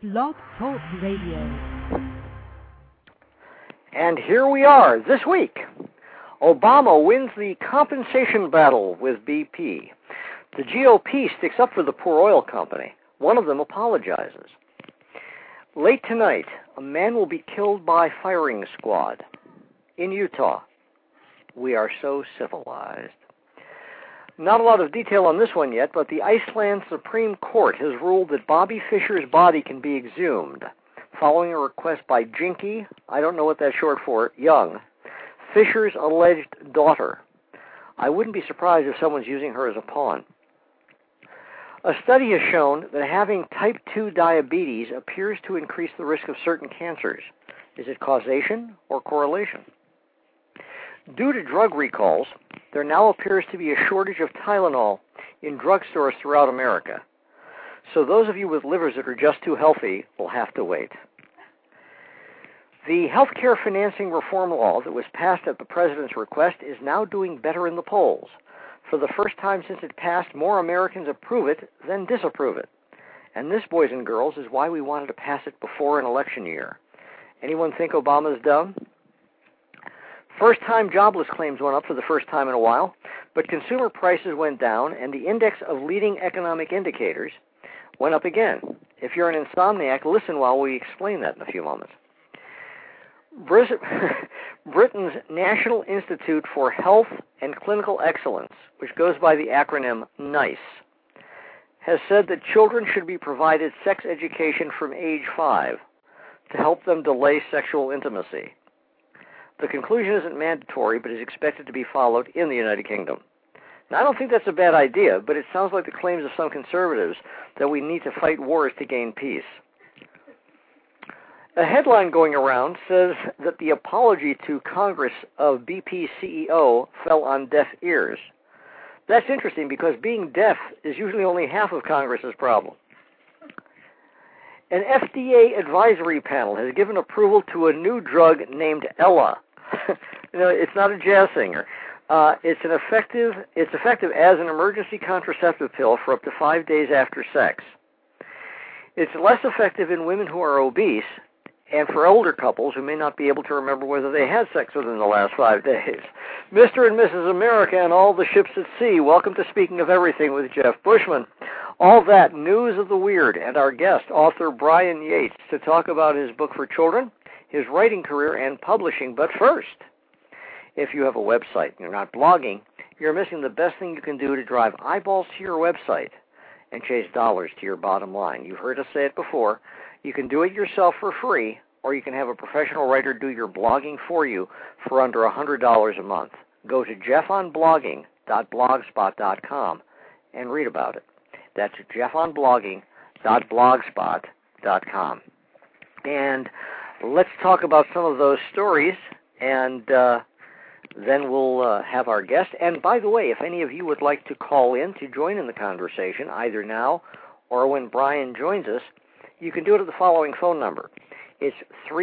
Blog Talk Radio. And here we are this week. Obama wins the compensation battle with BP. The GOP sticks up for the poor oil company. One of them apologizes. Late tonight, a man will be killed by firing squad in Utah. We are so civilized. Not a lot of detail on this one yet, but the Iceland Supreme Court has ruled that Bobby Fischer's body can be exhumed, following a request by Jinky, I don't know what that's short for, Young, Fischer's alleged daughter. I wouldn't be surprised if someone's using her as a pawn. A study has shown that having type 2 diabetes appears to increase the risk of certain cancers. Is it causation or correlation? Due to drug recalls, there now appears to be a shortage of Tylenol in drugstores throughout America. So those of you with livers that are just too healthy will have to wait. The healthcare financing reform law that was passed at the president's request is now doing better in the polls. For the first time since it passed, more Americans approve it than disapprove it. And this, boys and girls, is why we wanted to pass it before an election year. Anyone think Obama's dumb? First-time jobless claims went up for the first time in a while, but consumer prices went down, and the index of leading economic indicators went up again. If you're an insomniac, listen while we explain that in a few moments. Britain's National Institute for Health and Clinical Excellence, which goes by the acronym NICE, has said that children should be provided sex education from age 5 to help them delay sexual intimacy. The conclusion isn't mandatory, but is expected to be followed in the United Kingdom. Now, I don't think that's a bad idea, but it sounds like the claims of some conservatives that we need to fight wars to gain peace. A headline going around says that the apology to Congress of BP CEO fell on deaf ears. That's interesting because being deaf is usually only half of Congress's problem. An FDA advisory panel has given approval to a new drug named Ella. It's not a jazz singer. It's effective as an emergency contraceptive pill for up to 5 days after sex. It's less effective in women who are obese and for older couples who may not be able to remember whether they had sex within the last 5 days. Mr. and Mrs. America and all the ships at sea, welcome to Speaking of Everything with Jeff Bushman. All that, news of the weird, and our guest, author Brian Yates, to talk about his book for children, his writing career, and publishing. But first, if you have a website and you're not blogging, you're missing the best thing you can do to drive eyeballs to your website and chase dollars to your bottom line. You've heard us say it before. You can do it yourself for free, or you can have a professional writer do your blogging for you for under $100 a month. Go to jeffonblogging.blogspot.com and read about it. That's jeffonblogging.blogspot.com. And let's talk about some of those stories, and then we'll have our guest. And by the way, if any of you would like to call in to join in the conversation, either now or when Brian joins us, you can do it at the following phone number. It's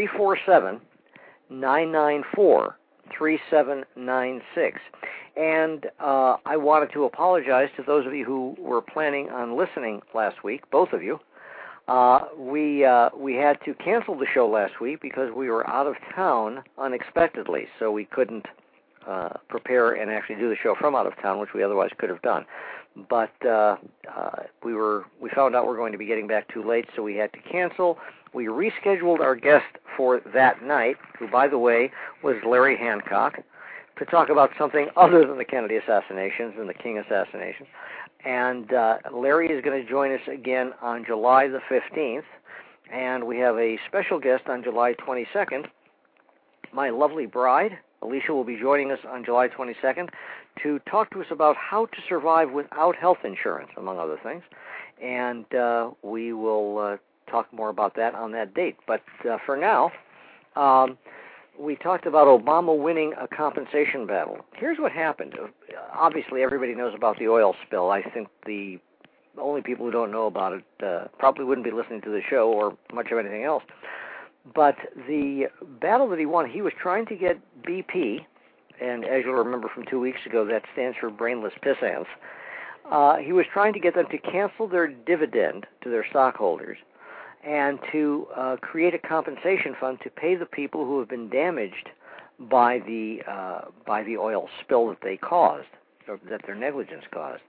347-994-3796. And I wanted to apologize to those of you who were planning on listening last week, both of you. We had to cancel the show last week because we were out of town unexpectedly, so we couldn't prepare and actually do the show from out of town, which we otherwise could have done. But we found out we're going to be getting back too late, so we had to cancel. We rescheduled our guest for that night, who, by the way, was Larry Hancock, to talk about something other than the Kennedy assassinations and the King assassination. And Larry is going to join us again on July the 15th, and we have a special guest on July 22nd. My lovely bride, Alicia, will be joining us on July 22nd to talk to us about how to survive without health insurance, among other things. And we will talk more about that on that date. But for now, we talked about Obama winning a compensation battle. Here's what happened. Obviously, everybody knows about the oil spill. I think the only people who don't know about it probably wouldn't be listening to the show or much of anything else. But the battle that he won, he was trying to get BP, and as you'll remember from 2 weeks ago, that stands for brainless pissants. He was trying to get them to cancel their dividend to their stockholders and to create a compensation fund to pay the people who have been damaged by the oil spill that they caused, or that their negligence caused.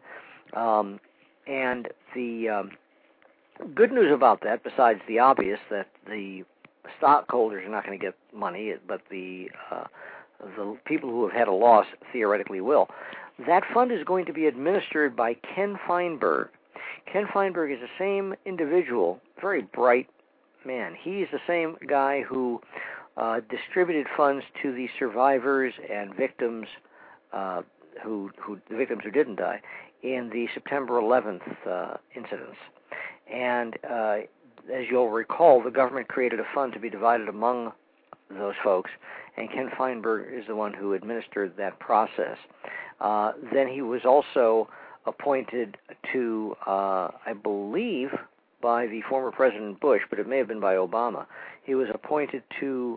And the good news about that, besides the obvious that the stockholders are not going to get money, but the people who have had a loss theoretically will. That fund is going to be administered by Ken Feinberg. Ken Feinberg is the same individual, very bright man. He's the same guy who distributed funds to the survivors and victims, the victims who didn't die, in the September 11th incidents. And as you'll recall, the government created a fund to be divided among those folks, and Ken Feinberg is the one who administered that process. Then he was also appointed to, I believe, by the former President Bush, but it may have been by Obama. He was appointed to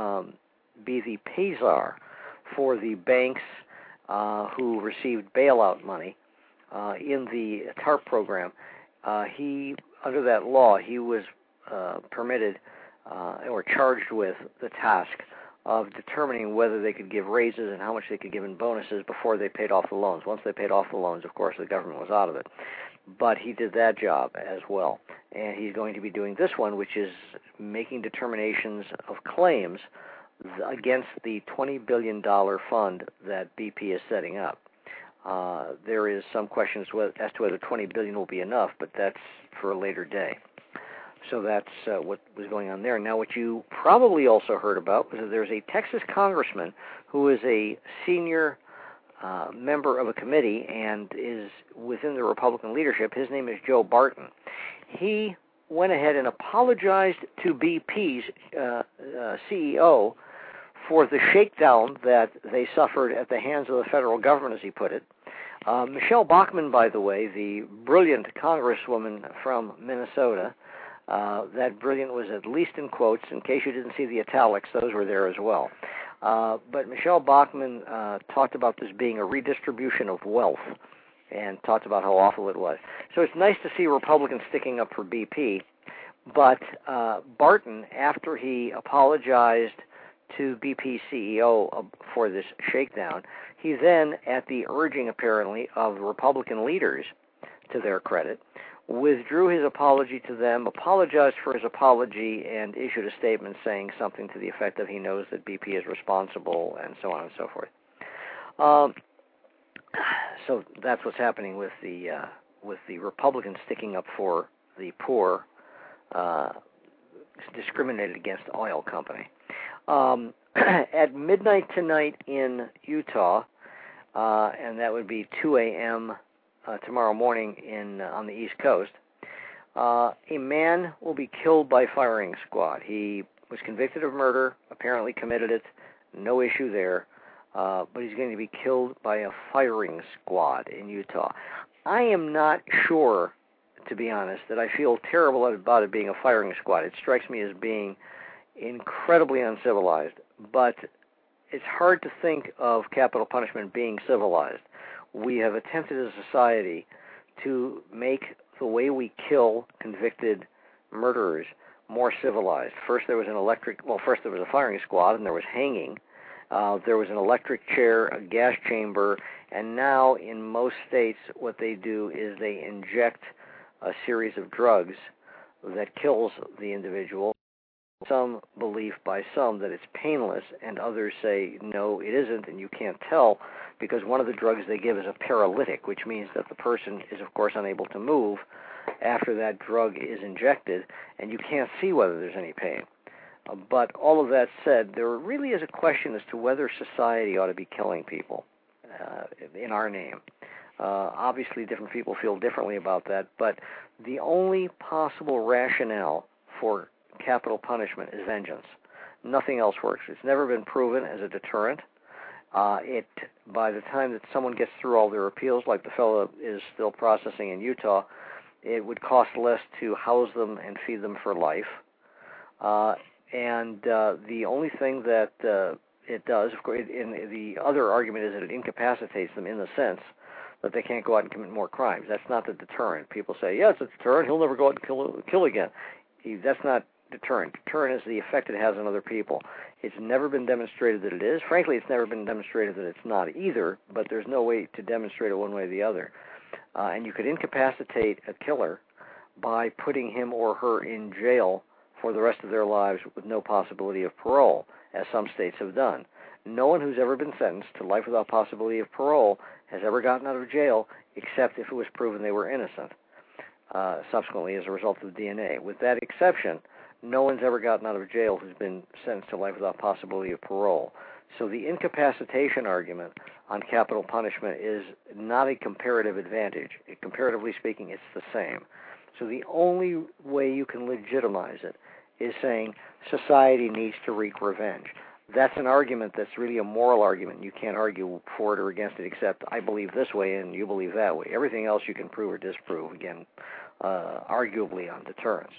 be the pay-czar for the banks who received bailout money in the TARP program. Under that law, he was permitted or charged with the task of determining whether they could give raises and how much they could give in bonuses before they paid off the loans. Once they paid off the loans, of course, the government was out of it. But he did that job as well. And he's going to be doing this one, which is making determinations of claims against the $20 billion fund that BP is setting up. There is some questions as to whether $20 billion will be enough, but that's for a later day. So that's what was going on there. Now, what you probably also heard about was that there's a Texas congressman who is a senior member of a committee and is within the Republican leadership. His name is Joe Barton. He went ahead and apologized to BP's CEO for the shakedown that they suffered at the hands of the federal government, as he put it. Michelle Bachmann, by the way, the brilliant congresswoman from Minnesota, that brilliant was at least in quotes. In case you didn't see the italics, those were there as well. But Michelle Bachmann talked about this being a redistribution of wealth and talked about how awful it was. So it's nice to see Republicans sticking up for BP. But Barton, after he apologized to BP CEO for this shakedown, he then, at the urging apparently of Republican leaders, to their credit, withdrew his apology to them, apologized for his apology, and issued a statement saying something to the effect of he knows that BP is responsible, and so on and so forth. So that's what's happening with the Republicans sticking up for the poor, discriminated against oil company. At midnight tonight in Utah, and that would be 2 a.m. Tomorrow morning on the East Coast, a man will be killed by firing squad. He was convicted of murder, apparently committed it, no issue there, but he's going to be killed by a firing squad in Utah. I am not sure, to be honest, that I feel terrible about it being a firing squad. It strikes me as being incredibly uncivilized, but it's hard to think of capital punishment being civilized. We have attempted as a society to make the way we kill convicted murderers more civilized. First there was a firing squad, and there was hanging. There was an electric chair, a gas chamber, and now in most states what they do is they inject a series of drugs that kills the individual. Some belief by some that it's painless, and others say, no, it isn't, and you can't tell because one of the drugs they give is a paralytic, which means that the person is, of course, unable to move after that drug is injected, and you can't see whether there's any pain. But all of that said, there really is a question as to whether society ought to be killing people in our name. Obviously, different people feel differently about that, but the only possible rationale for capital punishment is vengeance. Nothing else works. It's never been proven as a deterrent. By the time that someone gets through all their appeals, like the fellow is still processing in Utah, it would cost less to house them and feed them for life. And the only thing that it does, of course, the other argument is that it incapacitates them in the sense that they can't go out and commit more crimes. That's not the deterrent. People say, yeah, it's a deterrent. He'll never go out and kill again. That's not deterrent. Deterrent is the effect it has on other people. It's never been demonstrated that it is. Frankly, it's never been demonstrated that it's not either, but there's no way to demonstrate it one way or the other. And you could incapacitate a killer by putting him or her in jail for the rest of their lives with no possibility of parole, as some states have done. No one who's ever been sentenced to life without possibility of parole has ever gotten out of jail except if it was proven they were innocent, subsequently as a result of DNA. With that exception, no one's ever gotten out of jail who's been sentenced to life without possibility of parole. So the incapacitation argument on capital punishment is not a comparative advantage. Comparatively speaking, it's the same. So the only way you can legitimize it is saying society needs to wreak revenge. That's an argument that's really a moral argument. You can't argue for it or against it except I believe this way and you believe that way. Everything else you can prove or disprove, again, arguably on deterrence.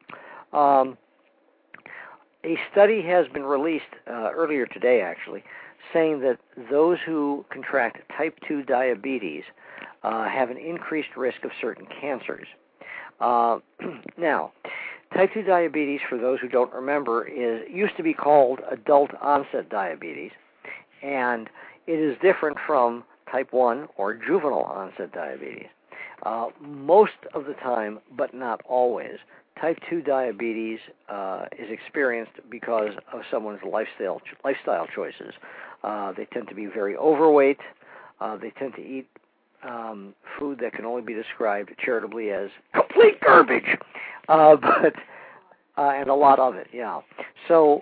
A study has been released earlier today, actually, saying that those who contract type 2 diabetes have an increased risk of certain cancers. Now, type 2 diabetes, for those who don't remember, used to be called adult onset diabetes, and it is different from type 1 or juvenile onset diabetes. Most of the time, but not always, type 2 diabetes is experienced because of someone's lifestyle choices. They tend to be very overweight. They tend to eat food that can only be described charitably as complete garbage, and a lot of it, yeah. So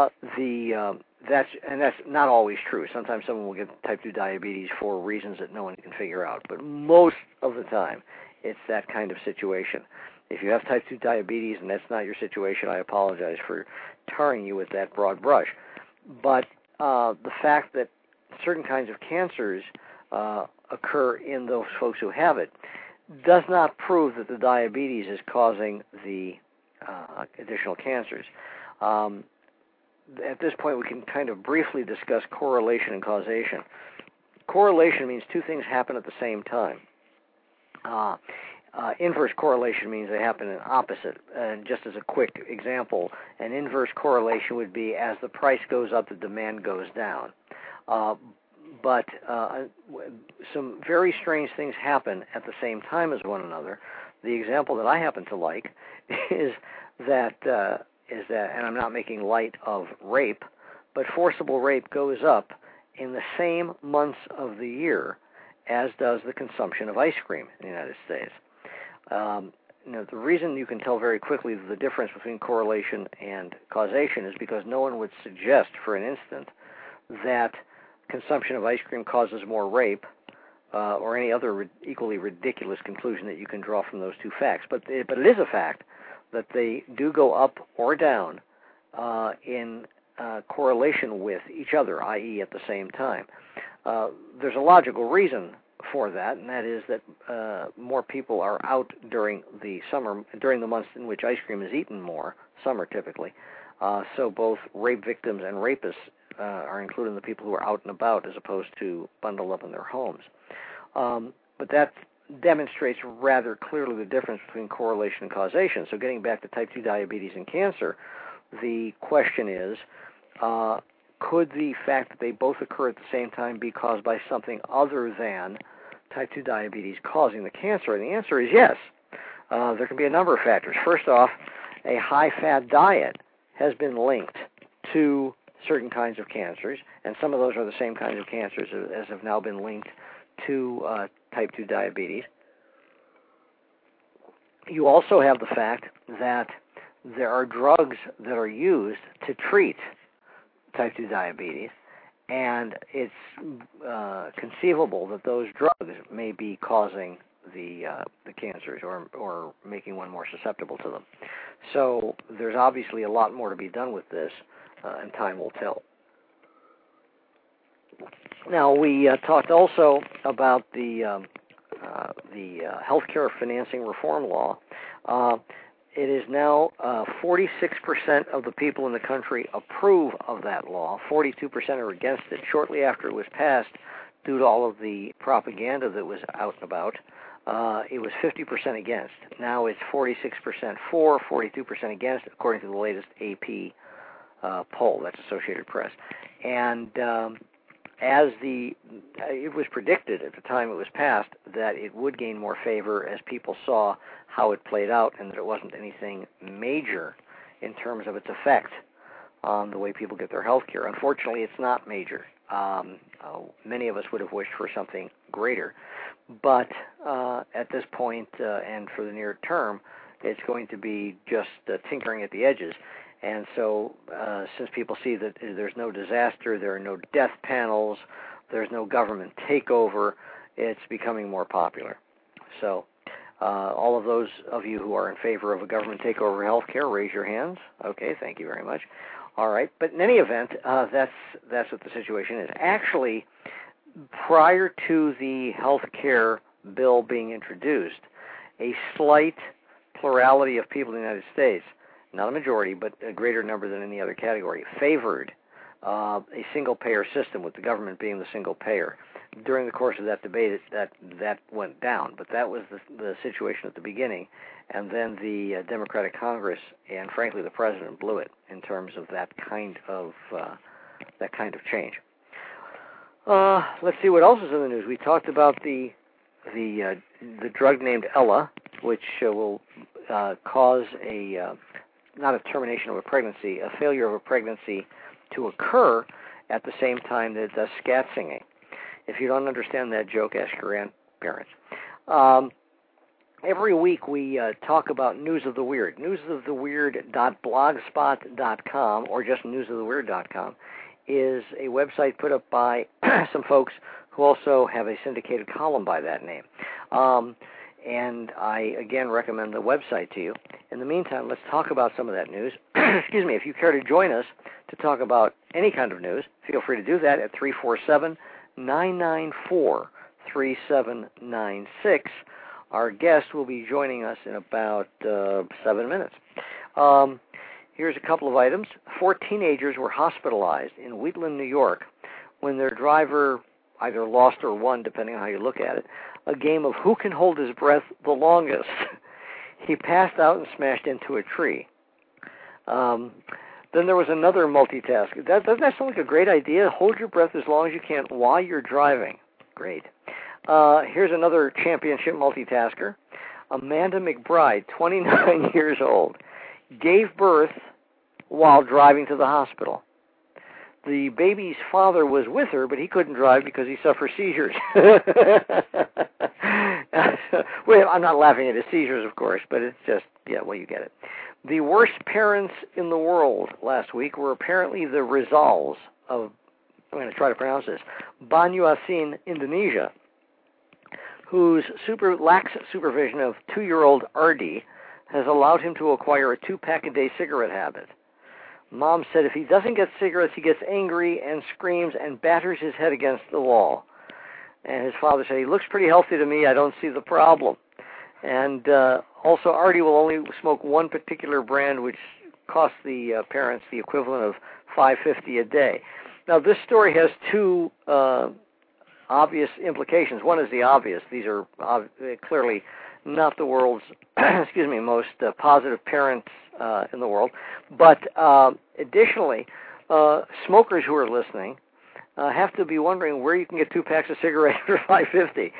that's not always true. Sometimes someone will get type 2 diabetes for reasons that no one can figure out, but most of the time it's that kind of situation. If you have type 2 diabetes and that's not your situation, I apologize for tarring you with that broad brush. But the fact that certain kinds of cancers occur in those folks who have it does not prove that the diabetes is causing the additional cancers. At this point, we can kind of briefly discuss correlation and causation. Correlation means two things happen at the same time. Inverse correlation means they happen in opposite. And just as a quick example, an inverse correlation would be as the price goes up, the demand goes down. But some very strange things happen at the same time as one another. The example that I happen to like is that, and I'm not making light of rape, but forcible rape goes up in the same months of the year as does the consumption of ice cream in the United States. The reason you can tell very quickly the difference between correlation and causation is because no one would suggest for an instant that consumption of ice cream causes more rape or any other equally ridiculous conclusion that you can draw from those two facts. But it is a fact that they do go up or down in correlation with each other, i.e. at the same time. There's a logical reason for that, and that is that more people are out during the summer, during the months in which ice cream is eaten more, summer typically. So both rape victims and rapists are included in the people who are out and about as opposed to bundled up in their homes. But that demonstrates rather clearly the difference between correlation and causation. So getting back to type 2 diabetes and cancer, the question is, could the fact that they both occur at the same time be caused by something other than type 2 diabetes causing the cancer? And the answer is yes. There can be a number of factors. First off, a high-fat diet has been linked to certain kinds of cancers, and some of those are the same kinds of cancers as have now been linked to type 2 diabetes. You also have the fact that there are drugs that are used to treat type 2 diabetes, and it's conceivable that those drugs may be causing the cancers or making one more susceptible to them. So there's obviously a lot more to be done with this, and time will tell. Now, we talked also about the healthcare financing reform law. It is now 46% of the people in the country approve of that law. 42% are against it. Shortly after it was passed, due to all of the propaganda that was out and about, it was 50% against. Now it's 46% for, 42% against, according to the latest AP poll. That's Associated Press. And it was predicted at the time it was passed that it would gain more favor as people saw how it played out, and that it wasn't anything major in terms of its effect on the way people get their health care. Unfortunately, it's not major. Many of us would have wished for something greater. But at this point, and for the near term, it's going to be just tinkering at the edges. And so since people see that there's no disaster, there are no death panels, there's no government takeover, it's becoming more popular. So all of those of you who are in favor of a government takeover of health care, raise your hands. Okay, thank you very much. All right, but in any event, that's what the situation is. Actually, prior to the health care bill being introduced, a slight plurality of people in the United States, not a majority, but a greater number than any other category, favored a single-payer system, with the government being the single payer. During the course of that debate, that went down, but that was the situation at the beginning, and then the Democratic Congress and, frankly, the president blew it in terms of that kind of change. Let's see what else is in the news. We talked about the drug named Ella, which will cause not a termination of a pregnancy, a failure of a pregnancy to occur at the same time that it does scat singing. If you don't understand that joke, ask your grandparents. Every week we talk about News of the Weird. Newsoftheweird.blogspot.com, or just newsoftheweird.com, is a website put up by some folks who also have a syndicated column by that name. And I, again, recommend the website to you. In the meantime, let's talk about some of that news. Excuse me, if you care to join us to talk about any kind of news, feel free to do that at 347-994-3796. Our guest will be joining us in about 7 minutes. Here's a couple of items. 4 teenagers were hospitalized in Wheatland, New York, when their driver either lost or won, depending on how you look at it, a game of who can hold his breath the longest. He passed out and smashed into a tree. Then there was another multitask. Doesn't that sound like a great idea? Hold your breath as long as you can while you're driving. Great. Here's another championship multitasker. Amanda McBride, 29 years old, gave birth while driving to the hospital. The baby's father was with her, but he couldn't drive because he suffers seizures. Well, I'm not laughing at his seizures, of course, but it's just, well, you get it. The worst parents in the world last week were apparently the Rizals of, I'm going to try to pronounce this, Banyuasin, Indonesia, whose lax supervision of 2-year-old Ardi has allowed him to acquire a 2-pack-a-day cigarette habit. Mom said if he doesn't get cigarettes, he gets angry and screams and batters his head against the wall. And his father said, he looks pretty healthy to me, I don't see the problem. And also, Artie will only smoke one particular brand, which costs the parents the equivalent of $5.50 a day. Now, this story has 2 obvious implications. One is the obvious. These are clearly not the world's, most positive parents in the world. But additionally, smokers who are listening have to be wondering where you can get 2 packs of cigarettes for $5.50.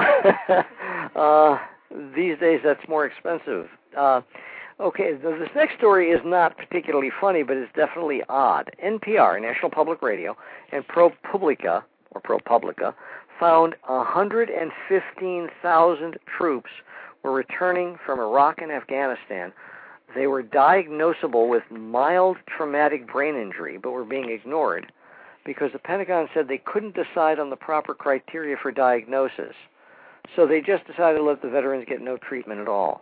These days, that's more expensive. Okay, this next story is not particularly funny, but it's definitely odd. NPR, National Public Radio, and ProPublica found 115,000 troops were returning from Iraq and Afghanistan. They were diagnosable with mild traumatic brain injury, but were being ignored because the Pentagon said they couldn't decide on the proper criteria for diagnosis. So they just decided to let the veterans get no treatment at all.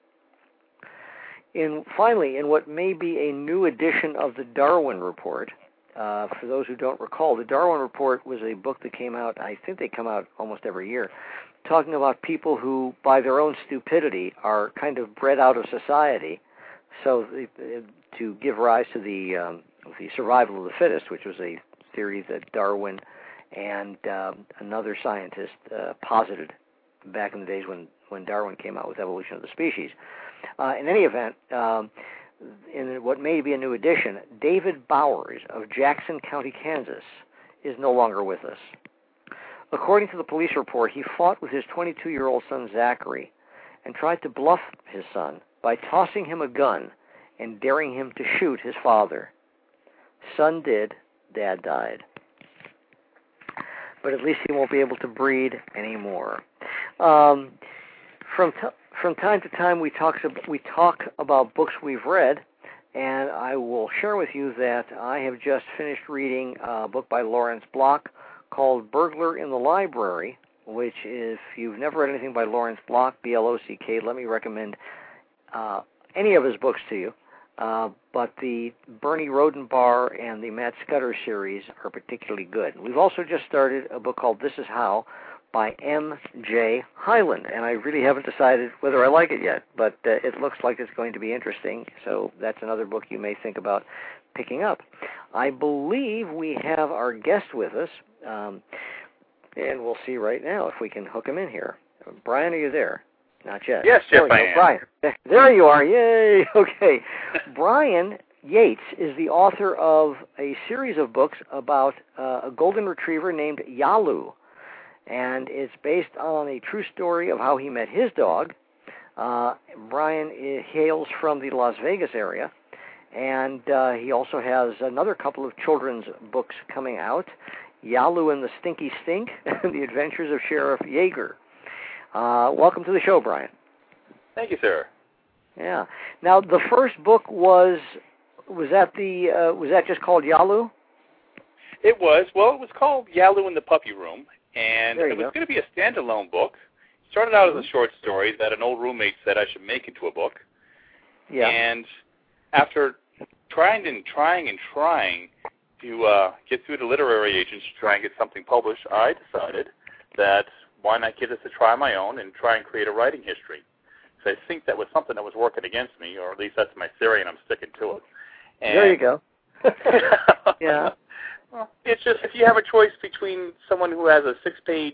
Finally, in what may be a new edition of the Darwin Report, for those who don't recall, the Darwin Report was a book that came out, I think they come out almost every year, talking about people who, by their own stupidity, are kind of bred out of society, so to give rise to the survival of the fittest, which was a theory that Darwin and another scientist posited back in the days when when Darwin came out with Evolution of the Species. In any event, in what may be a new addition, David Bowers of Jackson County, Kansas, is no longer with us. According to the police report, he fought with his 22-year-old son Zachary and tried to bluff his son by tossing him a gun and daring him to shoot his father. Son did, Dad died. But at least he won't be able to breed anymore. From time to time, we talk about books we've read, and I will share with you that I have just finished reading a book by Lawrence Block called Burglar in the Library, which, if you've never read anything by Lawrence Block, B-L-O-C-K, let me recommend any of his books to you. But the Bernie Rodenbar and the Matt Scudder series are particularly good. We've also just started a book called This Is How by M.J. Hyland, and I really haven't decided whether I like it yet, but it looks like it's going to be interesting, so that's another book you may think about picking up. I believe we have our guest with us, and we'll see right now if we can hook him in here. Brian, are you there? Not yet. Yes, Jeff, I am. Brian. There you are. Yay. Okay. Brian Yates is the author of a series of books about a golden retriever named Yalu, and it's based on a true story of how he met his dog. Brian hails from the Las Vegas area, and he also has another couple of children's books coming out, Yalu and the Stinky Stink, and The Adventures of Sheriff Yeager. Welcome to the show, Brian. Thank you, sir. Yeah. Now, the first book was that just called Yalu? It was. Well, it was called Yalu in the Puppy Room, and it was going to be a standalone book. It started out as a short story that an old roommate said I should make into a book. Yeah. And after trying to get through the literary agents to try and get something published, I decided that why not give this a try on my own and try and create a writing history? So I think that was something that was working against me, or at least that's my theory, and I'm sticking to it. And there you go. Yeah. Well, it's just if you have a choice between someone who has a 6-page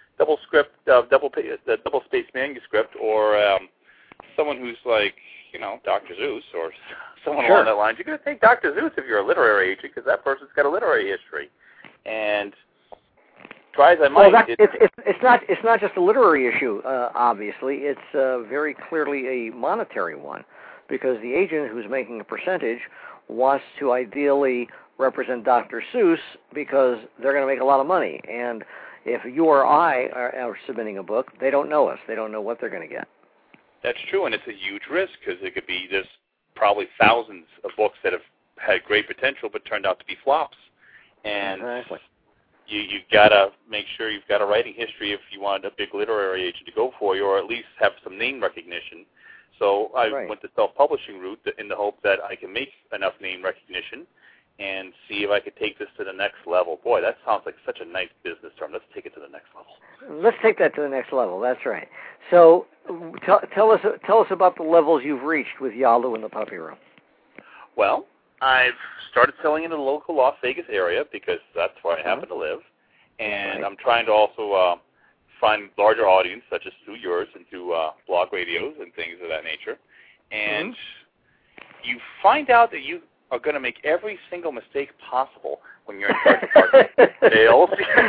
double-spaced manuscript, or someone who's like, Dr. Seuss, or someone along that line, you're going to take Dr. Seuss if you're a literary agent, because that person's got a literary history. And try as I might. Well, it's not just a literary issue. Obviously, it's very clearly a monetary one, because the agent who's making a percentage wants to ideally represent Dr. Seuss because they're going to make a lot of money. And if you or I are submitting a book, they don't know us. They don't know what they're going to get. That's true, and it's a huge risk because there's probably thousands of books that have had great potential but turned out to be flops. And exactly. You got to make sure you've got a writing history if you want a big literary agent to go for you, or at least have some name recognition. So I went the self-publishing route in the hope that I can make enough name recognition and see if I could take this to the next level. Boy, that sounds like such a nice business term. Let's take it to the next level. Let's take that to the next level. That's right. So tell us about the levels you've reached with Yalu in the Puppy Room. Well, I've started selling in the local Las Vegas area because that's where I happen to live. And I'm trying to also find larger audience, such as through yours and through blog radios and things of that nature. And you find out that you are going to make every single mistake possible when you're in charge of marketing sales.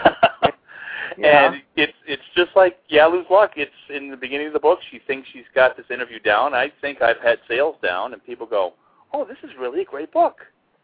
And it's just like Yalu's luck. It's in the beginning of the book. She thinks she's got this interview down. I think I've had sales down, and people go, "Oh, this is really a great book."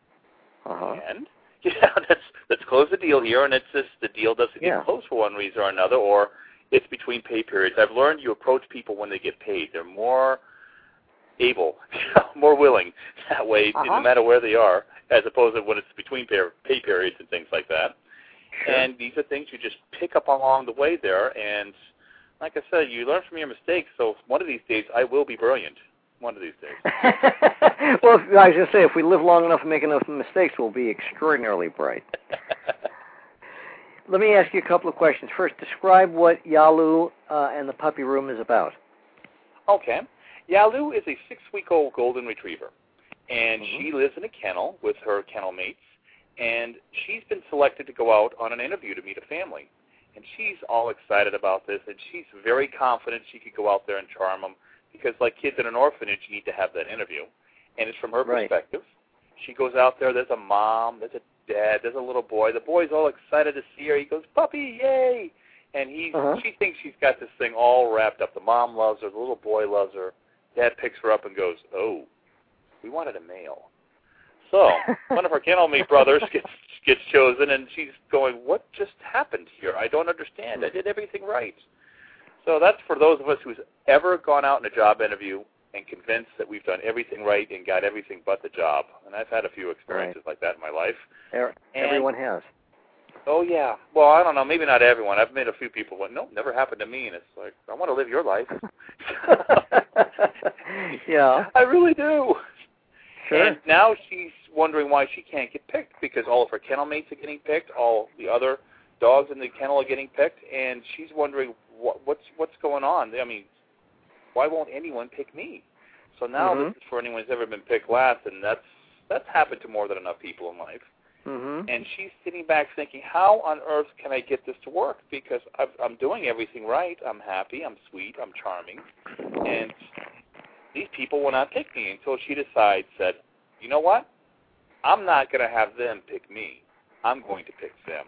And let's close the deal here, and it's just the deal doesn't get closed for one reason or another, or it's between pay periods. I've learned you approach people when they get paid. They're more able, more willing that way, no matter where they are, as opposed to when it's between pay periods and things like that. Sure. And these are things you just pick up along the way there, and like I said, you learn from your mistakes, so one of these days I will be brilliant. One of these days. Well, I was going to say, if we live long enough and make enough mistakes, we'll be extraordinarily bright. Let me ask you a couple of questions. First, describe what Yalu and the Puppy Room is about. Okay. Yalu is a 6-week-old golden retriever, and she lives in a kennel with her kennel mates, and she's been selected to go out on an interview to meet a family. And she's all excited about this, and she's very confident she could go out there and charm them because, like kids in an orphanage, you need to have that interview. And it's from her perspective. She goes out there. There's a mom. There's a dad. There's a little boy. The boy's all excited to see her. He goes, "Puppy, yay!" And she thinks she's got this thing all wrapped up. The mom loves her. The little boy loves her. Dad picks her up and goes, "Oh, we wanted a male." So one of her kennel mate brothers gets chosen, and she's going, "What just happened here? I don't understand. I did everything right." So that's for those of us who's ever gone out in a job interview and convinced that we've done everything right and got everything but the job. And I've had a few experiences like that in my life. Everyone has. Oh, yeah. Well, I don't know. Maybe not everyone. I've made a few people go, "Nope, never happened to me." And it's like, I want to live your life. Yeah. I really do. Sure. And now she's wondering why she can't get picked because all of her kennel mates are getting picked, all the other dogs in the kennel are getting picked, and she's wondering what's going on. I mean, why won't anyone pick me? So now this is for anyone who's ever been picked last, and that's happened to more than enough people in life. And she's sitting back thinking, how on earth can I get this to work? Because I'm doing everything right. I'm happy. I'm sweet. I'm charming. And these people will not pick me until she decides that, you know what? I'm not going to have them pick me. I'm going to pick them.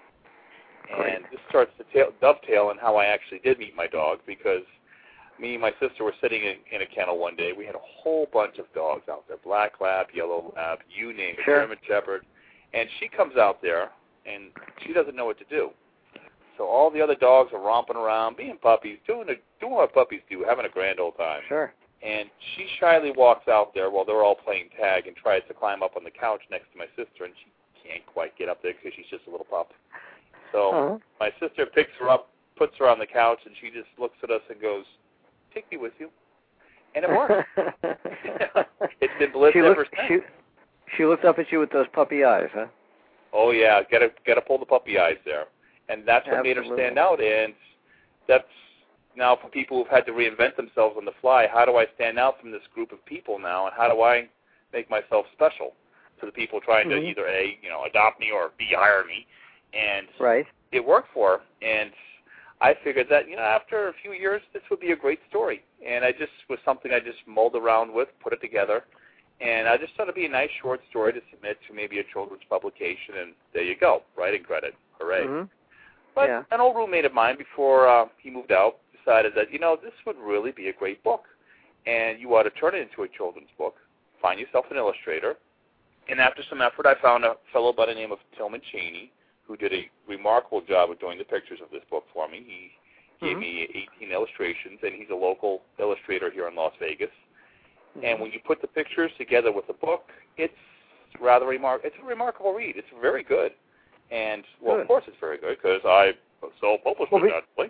And this starts to dovetail in how I actually did meet my dog because me and my sister were sitting in a kennel one day. We had a whole bunch of dogs out there, black lab, yellow lab, you name it, German shepherd. And she comes out there, and she doesn't know what to do. So all the other dogs are romping around, being puppies, doing what puppies do, having a grand old time. Sure. And she shyly walks out there while they're all playing tag and tries to climb up on the couch next to my sister, and she can't quite get up there because she's just a little pup. So my sister picks her up, puts her on the couch, and she just looks at us and goes, "Take me with you." And it works. It's been bliss ever since. She looked up at you with those puppy eyes, huh? Oh, yeah. Gotta pull the puppy eyes there. And that's what made her stand out. And that's now for people who've had to reinvent themselves on the fly. How do I stand out from this group of people now? And how do I make myself special to the people trying to either A, adopt me or B, hire me? And it worked for her. And I figured that, after a few years, this would be a great story. And I just was something I just mulled around with, put it together. And I just thought it'd be a nice short story to submit to maybe a children's publication, and there you go, writing credit, hooray. But an old roommate of mine, before he moved out, decided that, this would really be a great book, and you ought to turn it into a children's book. Find yourself an illustrator. And after some effort, I found a fellow by the name of Tillman Cheney, who did a remarkable job of doing the pictures of this book for me. He gave me 18 illustrations, and he's a local illustrator here in Las Vegas. And when you put the pictures together with the book, it's rather it's a remarkable read. It's very good. And, well, of course it's very good because I self-published it, naturally.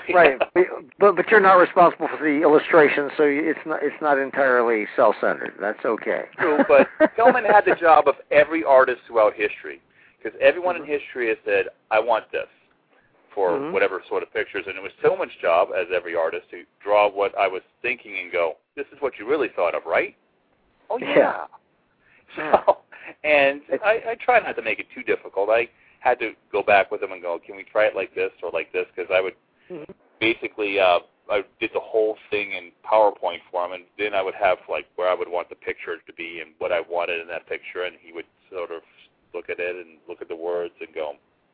But you're not responsible for the illustrations, so it's not entirely self-centered. That's okay. True, but Tillman had the job of every artist throughout history because everyone in history has said, I want this for whatever sort of pictures. And it was Tillman's job, as every artist, to draw what I was thinking and go, this is what you really thought of, right? Oh, yeah. So, and I try not to make it too difficult. I had to go back with him and go, can we try it like this or like this? Because I would basically, I did the whole thing in PowerPoint for him, and then I would have, where I would want the picture to be and what I wanted in that picture, and he would sort of look at it and look at the words and go,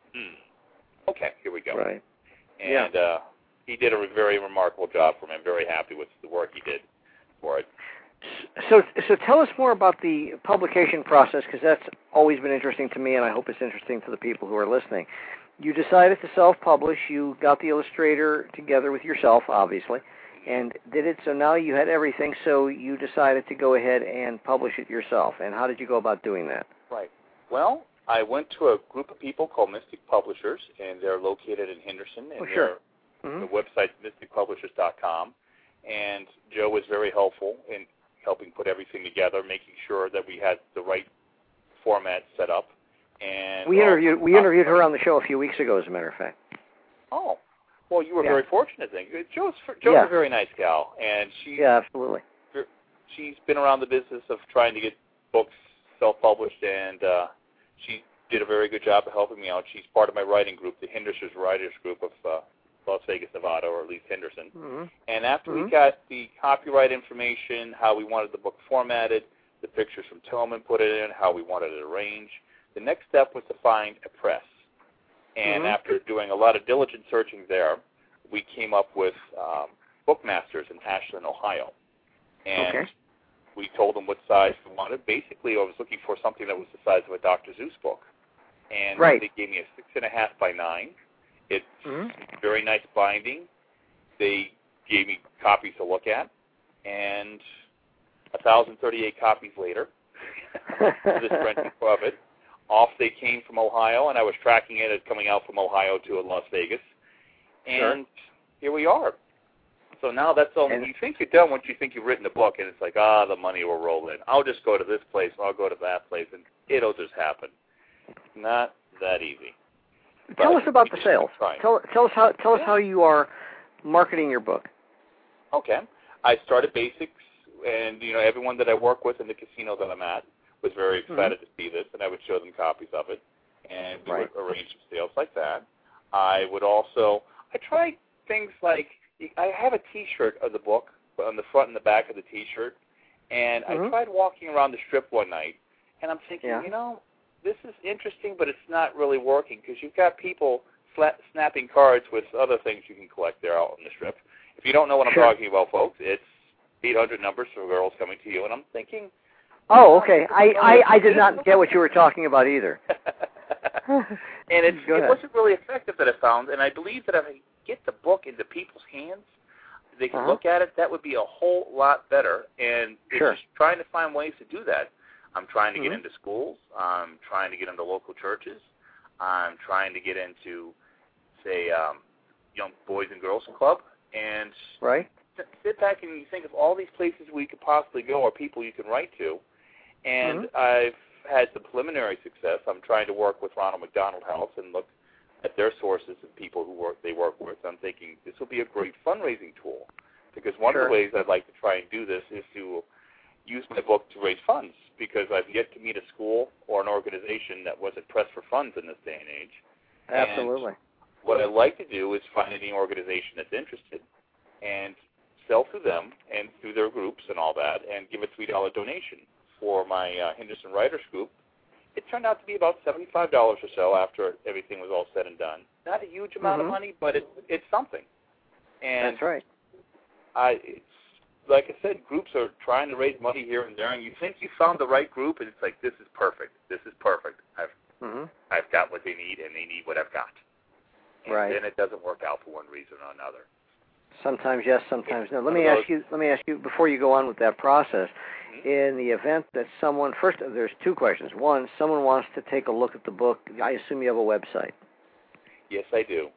okay, here we go. Right. And he did a very remarkable job for me. I'm very happy with the work he did for it. So tell us more about the publication process, because that's always been interesting to me, and I hope it's interesting to the people who are listening. You decided to self-publish. You got the illustrator together with yourself, obviously, and did it. So now you had everything, so you decided to go ahead and publish it yourself. And how did you go about doing that? Right. Well, I went to a group of people called Mystic Publishers, and they're located in Henderson. And the website's mysticpublishers.com. And Joe was very helpful in helping put everything together, making sure that we had the right format set up. And we interviewed her on the show a few weeks ago, as a matter of fact. Oh, well, you were very fortunate then. Joe's a very nice gal, and absolutely. She's been around the business of trying to get books self-published, and she did a very good job of helping me out. She's part of my writing group, the Henderson's Writers Group of Las Vegas, Nevada, or at least Henderson. Mm-hmm. And after we got the copyright information, how we wanted the book formatted, the pictures from Tillman put it in, how we wanted it arranged, the next step was to find a press. And after doing a lot of diligent searching there, we came up with Bookmasters in Ashland, Ohio. And we told them what size we wanted. Basically, I was looking for something that was the size of a Dr. Seuss book. And they gave me a 6.5 by 9. It's very nice binding. They gave me copies to look at. And 1,038 copies later, this printing of it, off they came from Ohio, and I was tracking it as coming out from Ohio to Las Vegas. And here we are. So now that's all. You think you're done once you think you've written a book, and it's like, the money will roll in. I'll just go to this place, or I'll go to that place, and it'll just happen. Not that easy. Tell us about the sales. Tell us how you are marketing your book. Okay. I started basics, and everyone that I work with in the casino that I'm at was very excited to see this, and I would show them copies of it, and we would arrange some sales like that. I tried things like, I have a T-shirt of the book on the front and the back of the T-shirt, and I tried walking around the Strip one night, and I'm thinking, this is interesting, but it's not really working, because you've got people snapping cards with other things you can collect there out on the Strip. If you don't know what I'm talking about, folks, it's 800 numbers for girls coming to you, and I'm thinking... Oh, okay. I did not get what you were talking about either. And it wasn't really effective that I found, and I believe that if I get the book into people's hands, they can look at it, that would be a whole lot better. And it's just trying to find ways to do that. I'm trying to get into schools. I'm trying to get into local churches. I'm trying to get into, say, young boys and girls club. And sit back and you think of all these places where you could possibly go or people you can write to. And I've had some preliminary success. I'm trying to work with Ronald McDonald House and look at their sources and people they work with. I'm thinking this will be a great fundraising tool, because one of the ways I'd like to try and do this is to use my book to raise funds, because I've yet to meet a school or an organization that wasn't pressed for funds in this day and age. Absolutely. And what I'd like to do is find any organization that's interested and sell through them and through their groups and all that, and give a $3 donation for my Henderson Writers Group. It turned out to be about $75 or so after everything was all said and done. Not a huge amount of money, but it's something. And that's right. It's like I said, groups are trying to raise money here and there, and you think you found the right group, and it's like, this is perfect. This is perfect. I've got what they need, and they need what I've got. And then it doesn't work out for one reason or another. Sometimes yes, sometimes no. Let me ask you before you go on with that process. In the event that someone, first, there's two questions. One, someone wants to take a look at the book. I assume you have a website. Yes, I do.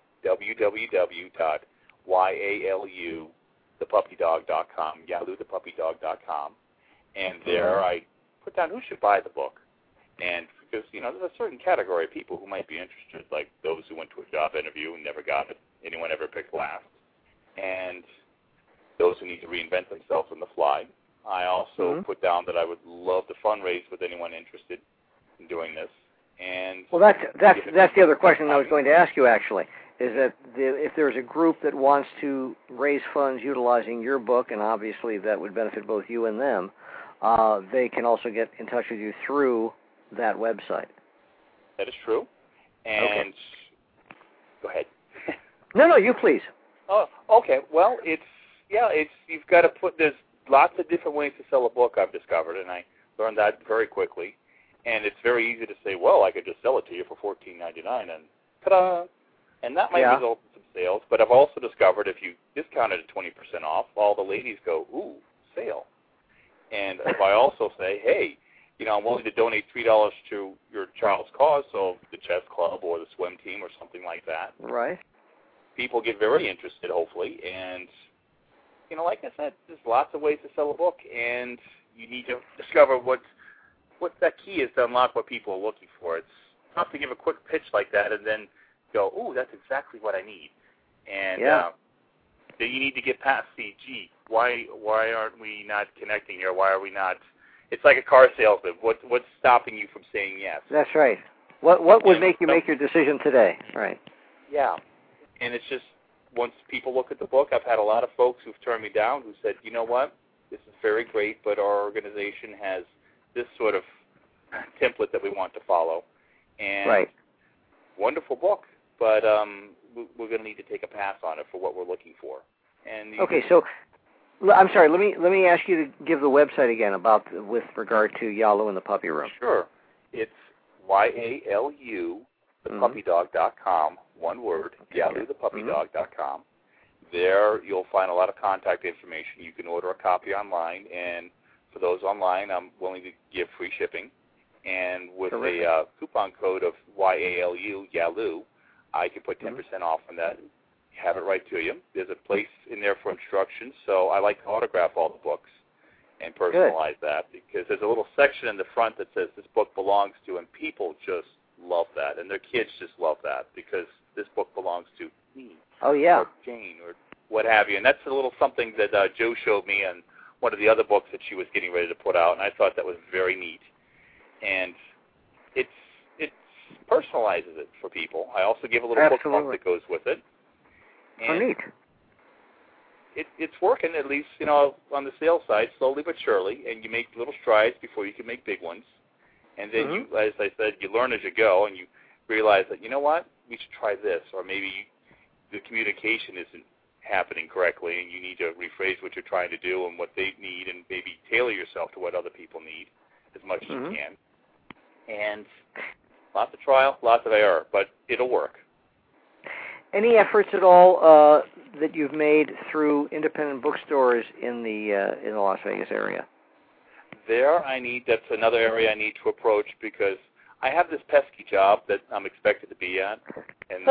www.yaluthepuppydog.com, yaluthepuppydog.com. And there I put down who should buy the book. And because, there's a certain category of people who might be interested, like those who went to a job interview and never got it. Anyone ever picked last. And those who need to reinvent themselves on the fly. I also put down that I would love to fundraise with anyone interested in doing this. And well, that's the other question I was going to ask you, actually, is that if there's a group that wants to raise funds utilizing your book, and obviously that would benefit both you and them, they can also get in touch with you through that website. That is true. And go ahead. No, you please. Oh, okay. Well, you've got to there's lots of different ways to sell a book, I've discovered, and I learned that very quickly. And it's very easy to say, well, I could just sell it to you for $14.99, and ta-da! And that might result in some sales. But I've also discovered if you discount it at 20% off, all the ladies go, ooh, sale. And if I also say, hey, I'm willing to donate $3 to your child's cause, so the chess club or the swim team or something like that. Right. People get very interested, hopefully, and like I said, there's lots of ways to sell a book, and you need to discover what that key is to unlock what people are looking for. It's tough to give a quick pitch like that and then go, ooh, that's exactly what I need. And then you need to get past the, why aren't we not connecting here? Why are we not? It's like a car salesman. What's stopping you from saying yes? That's right. What would make you make your decision today? Right. Yeah, and it's just once people look at the book, I've had a lot of folks who've turned me down who said, you know what, this is very great, but our organization has this sort of template that we want to follow. And right. Wonderful book, but we're going to need to take a pass on it for what we're looking for. And okay, so I'm sorry. Let me ask you to give the website again with regard to Yalu and the Puppy Room. Sure, it's YALU thepuppydog.com. One word, YaluThePuppyDog.com. There you'll find a lot of contact information. You can order a copy online, and for those online, I'm willing to give free shipping. And with a coupon code of YALU, I can put 10% off on that, have it right to you. There's a place in there for instructions, so I like to autograph all the books and personalize that, because there's a little section in the front that says this book belongs to, and people just love that, and their kids just love that, because this book belongs to me, or Jane, or what have you. And that's a little something that Jo showed me in one of the other books that she was getting ready to put out, and I thought that was very neat. And it personalizes it for people. I also give a little book bump that goes with it. And neat. It's working, at least, on the sales side, slowly but surely, and you make little strides before you can make big ones. And then, you, as I said, you learn as you go, and you realize that, you know what, we should try this, or maybe the communication isn't happening correctly, and you need to rephrase what you're trying to do and what they need, and maybe tailor yourself to what other people need as much as you can. And lots of trial, lots of error, but it'll work. Any efforts at all that you've made through independent bookstores in the Las Vegas area? That's another area I need to approach, because I have this pesky job that I'm expected to be at, and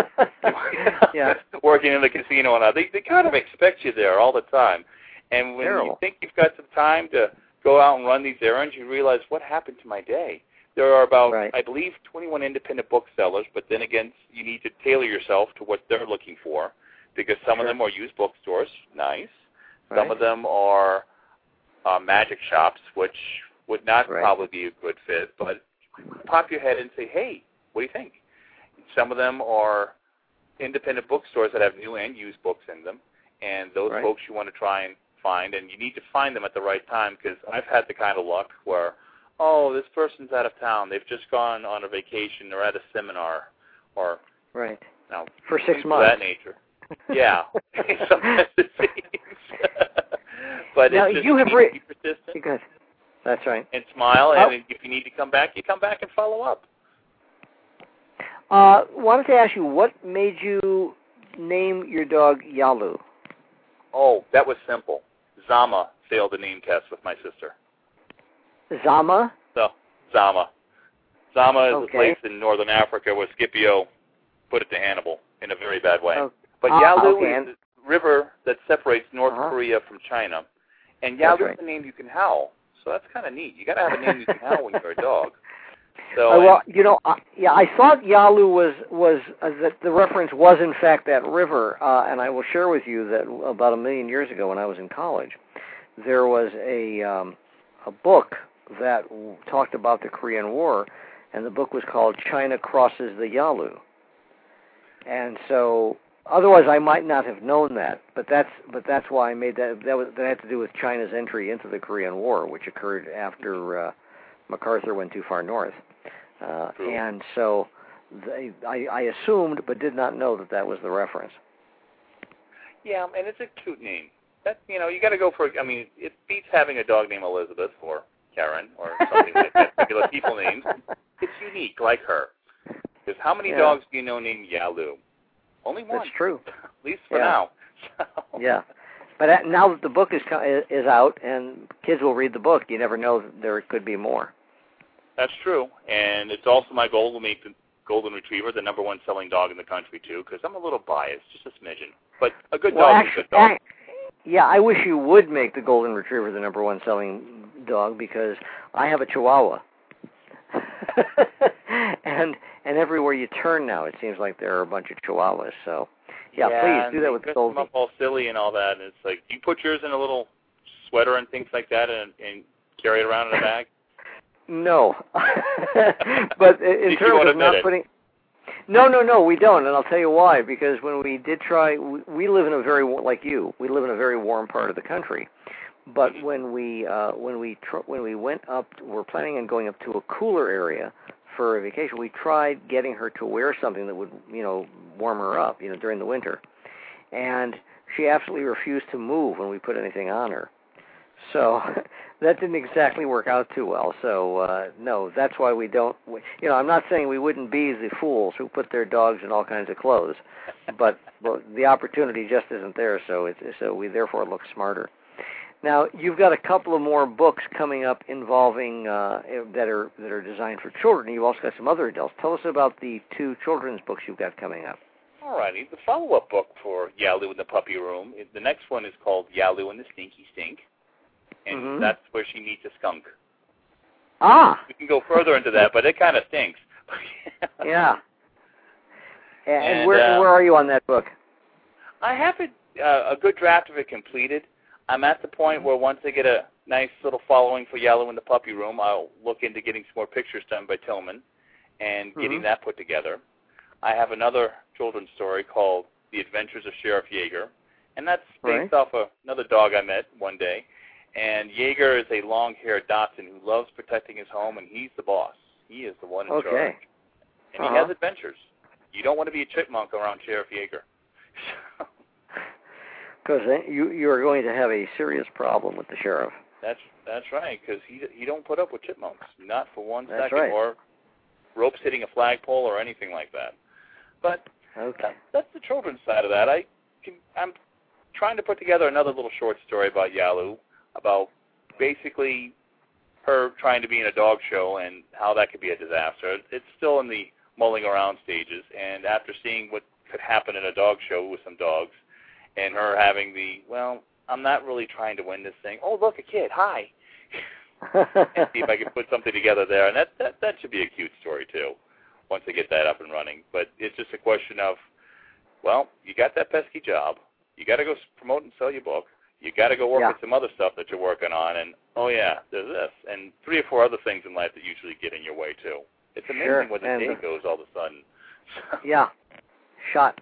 working in the casino and all. They kind of expect you there all the time. And when you think you've got some time to go out and run these errands, you realize, what happened to my day? There are about, I believe, 21 independent booksellers, but then again, you need to tailor yourself to what they're looking for, because some of them are used bookstores, nice. Some of them are magic shops, which would not probably be a good fit, but pop your head and say, hey, what do you think? Some of them are independent bookstores that have new and used books in them, and those folks you want to try and find, and you need to find them at the right time, because I've had the kind of luck where, oh, this person's out of town, they've just gone on a vacation, they're at a seminar, or for 6 months. Of that nature. Yeah. Sometimes it seems. But now, it's just you have be persistent. Good. That's right. And smile, and if you need to come back, you come back and follow up. Wanted to ask you, what made you name your dog Yalu? Oh, that was simple. Zama failed the name test with my sister. Zama? So, Zama. Zama is a place in northern Africa where Scipio put it to Hannibal in a very bad way. But Yalu is the river that separates North Korea from China. And Yalu is a name you can howl. So that's kind of neat. You got to have a name you can howl when you're a dog. So, well, I thought Yalu was that the reference was in fact that river, and I will share with you that about 1 million years ago, when I was in college, there was a book that talked about the Korean War, and the book was called China Crosses the Yalu. And so, otherwise I might not have known that, but that's why I made that. That had to do with China's entry into the Korean War, which occurred after MacArthur went too far north. And so I assumed, but did not know that was the reference. Yeah, and it's a cute name. That, you got to go for. I mean, it beats having a dog named Elizabeth or Karen or something like that. Regular people names. It's unique, like her. Because how many dogs do you know named Yalu? Only one. That's true. At least for now. Yeah. But now that the book is out and kids will read the book, you never know that there could be more. That's true, and it's also my goal to make the Golden Retriever the #1 selling dog in the country, too, because I'm a little biased, just a smidgen. But a good dog is a good dog. I wish you would make the Golden Retriever the #1 selling dog, because I have a Chihuahua. and everywhere you turn now, it seems like there are a bunch of Chihuahuas, so... Yeah, please do that with the Goldie. Them up all silly and all that, and it's like, you put yours in a little sweater and things like that and carry it around in a bag? No. But in terms of not putting... No, we don't, and I'll tell you why. Because when we did try, we live in a very, like you, we live in a very warm part of the country. But when we went up, we're planning on going up to a cooler area for a vacation. We tried getting her to wear something that would, warm her up, during the winter, and she absolutely refused to move when we put anything on her. So that didn't exactly work out too well. So no, that's why we don't. I'm not saying we wouldn't be the fools who put their dogs in all kinds of clothes, but the opportunity just isn't there. So we therefore look smarter. Now you've got a couple of more books coming up involving that are designed for children. You've also got some other adults. Tell us about the 2 children's books you've got coming up. All righty. The follow-up book for Yalu in the Puppy Room, the next one is called Yalu and the Stinky Stink. And that's where she meets a skunk. Ah! We can go further into that, but it kind of stinks. Yeah. And where are you on that book? I have a good draft of it completed. I'm at the point where once I get a nice little following for Yalu in the Puppy Room, I'll look into getting some more pictures done by Tillman and getting that put together. I have another children's story called The Adventures of Sheriff Yeager, and that's based off another dog I met one day. And Yeager is a long-haired Dachshund who loves protecting his home, and he's the boss. He is the one in charge. And he has adventures. You don't want to be a chipmunk around Sheriff Yeager. Because you are going to have a serious problem with the sheriff. That's right, because he don't put up with chipmunks, not for one that's second, right. or ropes hitting a flagpole or anything like that. But that's the children's side of that. I'm trying to put together another little short story about Yalu, about basically her trying to be in a dog show and how that could be a disaster. It's still in the mulling around stages, and after seeing what could happen in a dog show with some dogs, and her having I'm not really trying to win this thing. Oh, look, a kid, hi. And see if I can put something together there, and that should be a cute story too, once I get that up and running. But it's just a question of, you got that pesky job, you got to go promote and sell your book, you got to go work at some other stuff that you're working on, and there's this, and 3 or 4 other things in life that usually get in your way too. It's amazing where the day goes all of a sudden. Yeah, shot.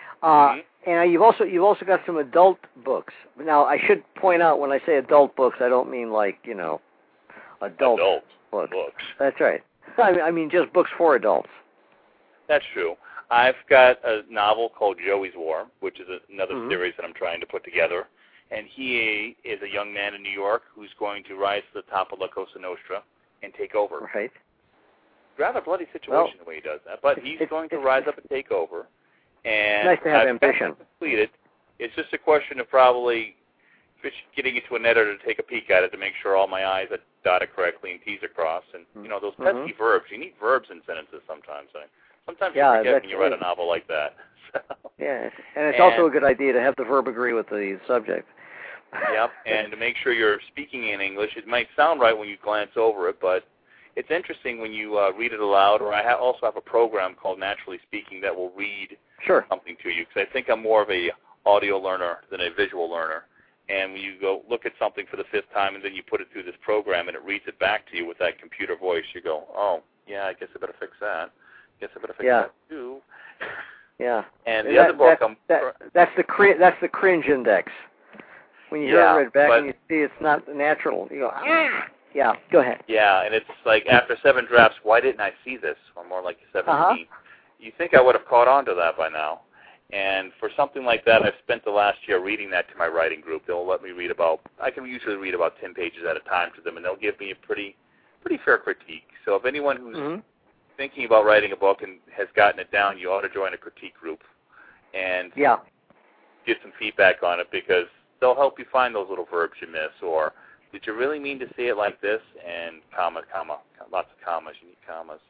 And you've also got some adult books. Now I should point out, when I say adult books, I don't mean like adult books. That's right. I mean just books for adults. That's true. I've got a novel called Joey's War, which is another series that I'm trying to put together. And he is a young man in New York who's going to rise to the top of La Cosa Nostra and take over. Right. Rather bloody situation the way he does that, but he's going to rise up and take over. And nice to have ambition. Completed. It's just a question of probably getting into an editor to take a peek at it to make sure all my I's are dotted correctly and T's are crossed. And, those pesky verbs. You need verbs in sentences sometimes. Sometimes you forget when you write a novel like that. Yeah, and it's also a good idea to have the verb agree with the subject. Yep, and to make sure you're speaking in English. It might sound right when you glance over it, but it's interesting when you read it aloud, or I also have a program called Naturally Speaking that will read something to you, because I think I'm more of a audio learner than a visual learner. And when you go look at something for the 5th time and then you put it through this program and it reads it back to you with that computer voice, you go, oh, yeah, I guess I better fix that. Guess I better fix that too. Yeah. And the other book, that's the cringe index. When you hear it back and you see it's not natural, you go, ah! Yeah, go ahead. Yeah, and it's like after 7 drafts, why didn't I see this? Or more like 17. You think I would have caught on to that by now. And for something like that, I've spent the last year reading that to my writing group. They'll let me I can usually read about 10 pages at a time to them, and they'll give me a pretty fair critique. So if anyone who's thinking about writing a book and has gotten it down, you ought to join a critique group and get some feedback on it, because they'll help you find those little verbs you miss, or did you really mean to say it like this? And comma, lots of commas. You need commas.